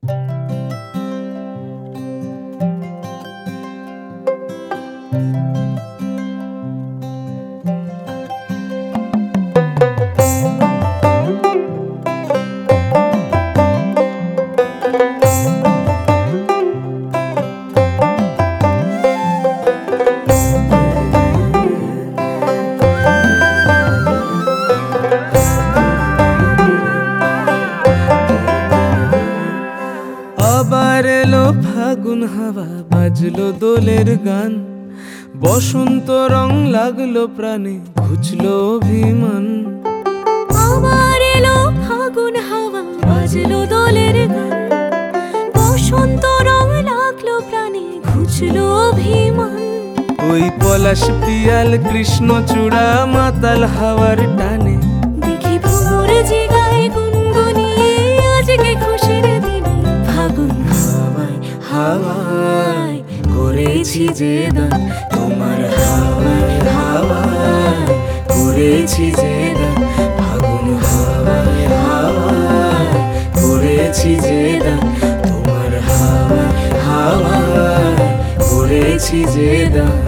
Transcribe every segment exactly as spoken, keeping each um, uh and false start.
আবার এলো ফাগুন হাওয়া, বাজলো দোলের গান, বসন্ত রং লাগলো প্রাণে, ঘুচলো অভিমান। আবার এলো ফাগুন হাওয়া, বাজলো দোলের গান, বসন্ত রং লাগলো প্রাণে, ঘুচলো অভিমান। ওই পলাশ পিয়াল কৃষ্ণচূড়া মাতাল হাওয়ার টানে, দেখি ভোর জেগায় গুনগুনিয়ে আজকে খুশির দিনে। ফাগুন হাওয়ায় হাওয়ায় করেছি যে দান, তোমার হাওয়ায় হাওয়ায় করেছি যে দান। ফাগুন হাওয়ায় হাওয়ায় করেছি যে দান, তোমার হাওয়ায় হাওয়ায় করেছি যে দান।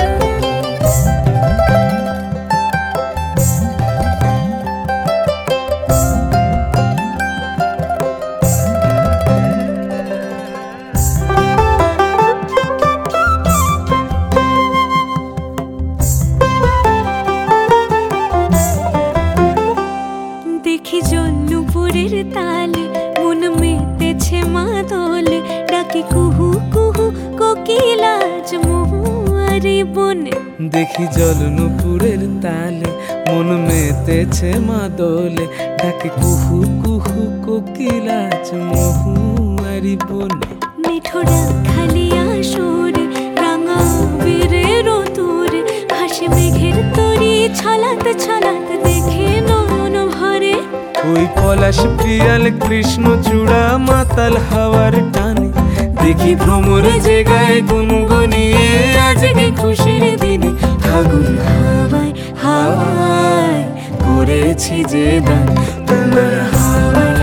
দেখি জল্লুপুরের তালে মন মেতেছে মাদলে, ডাকি কুহু কুহু কোকিলা আজ মহুয়ারি বনে। দেখি জলনুপুরের তালে মন মেতেছে মাদলে, ডাকে কুহু কুহু কোকিলাচ মহুয়ারি বনে। মিঠোরা খালিয়া সুরে রাঙা বীরের তোরে, ভাসে মেঘের তরি ছলাত ছলাত দেখে নয়ন ভরে। ওই পলাশ পিয়াল কৃষ্ণচূড়া মাতাল হাওয়ার টানে, দেখি ভ্রমর জেগায় গুনগুনিয়ে আজকে খুশির দিনে। ফাগুন হাওয়ায় হাওয়ায় করেছি যে দান, তোমার হাওয়ায়